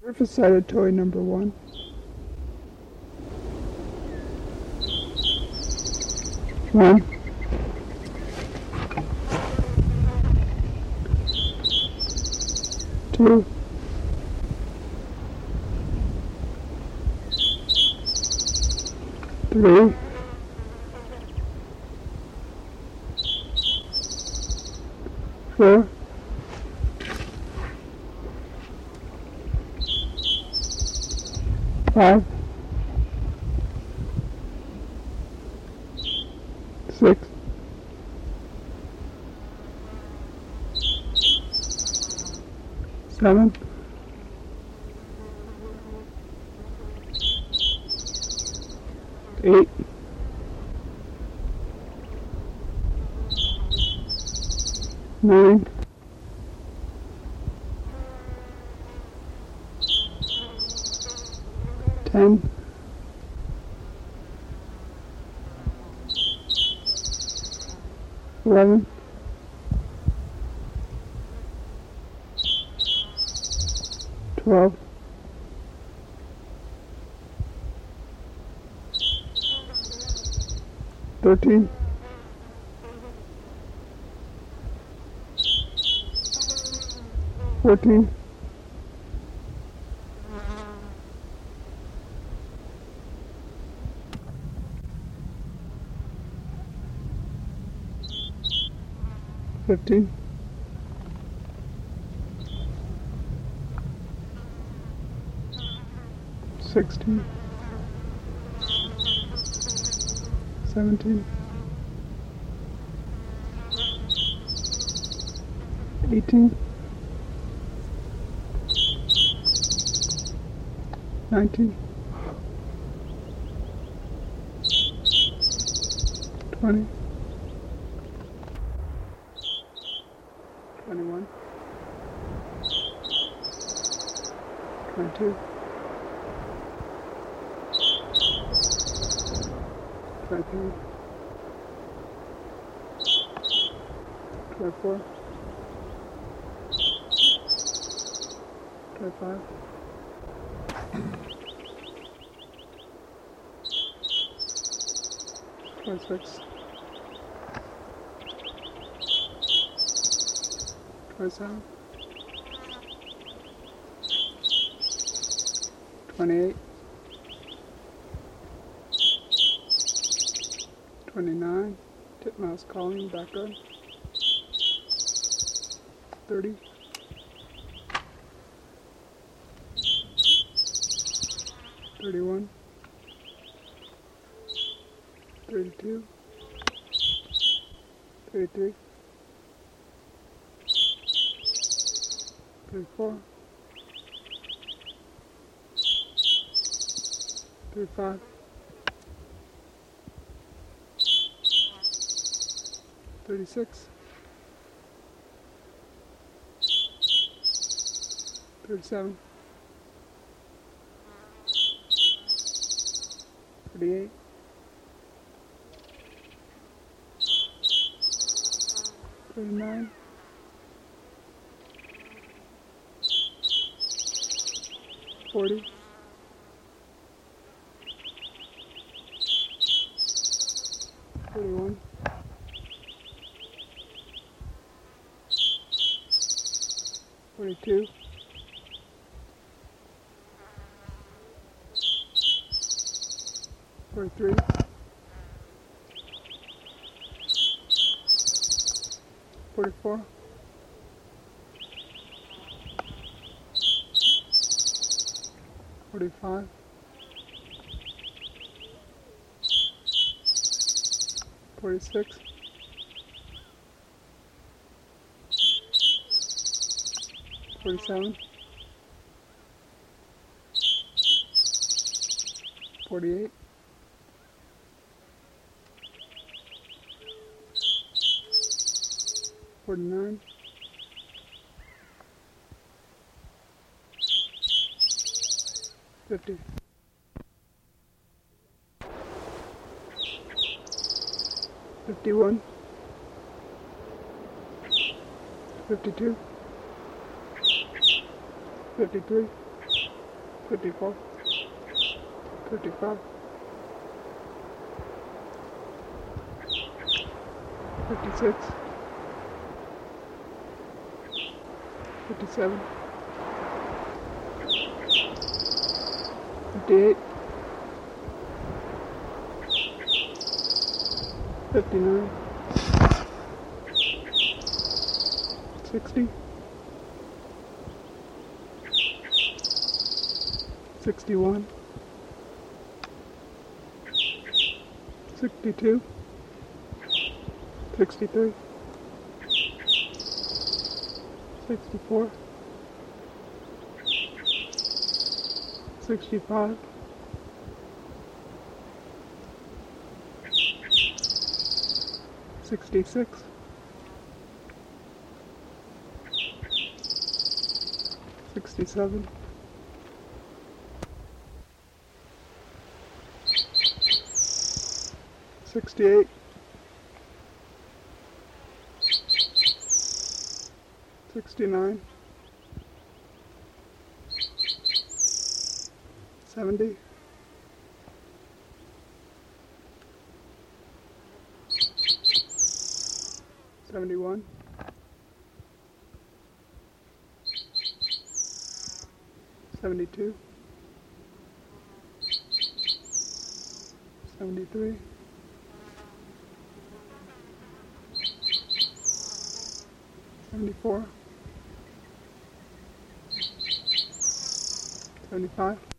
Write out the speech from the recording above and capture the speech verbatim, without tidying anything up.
Surface-sided toy number one. One. Two. Three. Four. Five. Six. Seven. Eight. Nine. Ten. Eleven. Twelve. Thirteen. Fourteen. Fifteen. Sixteen. Seventeen. Eighteen. Nineteen. Twenty. Twenty-one. Twenty-two. Twenty-three. Twenty-four. Twenty-five. Twenty-six. Twenty-seven. Twenty-eight. Twenty-nine. Titmouse calling, background. Thirty. Thirty-one. Thirty-two. Thirty-three. Thirty-four. Thirty-five. Thirty-six. Thirty-seven. Thirty-eight. Thirty-nine. Forty. Forty-one. Forty-two. Forty-three. Forty-four. Forty-five. Forty-six. Forty-seven. Forty-eight. Forty-nine. Fifty. Fifty-one. Fifty-two. Fifty-three. fifty-four, fifty-five, fifty-six, fifty-seven, fifty-eight, fifty-nine, sixty, sixty-one, sixty-two, sixty-three, sixty-four, sixty-five, sixty-six, sixty-seven, sixty-eight, sixty-nine, seventy, seventy-one, seventy-two, seventy-three, seventy-four, seventy-five,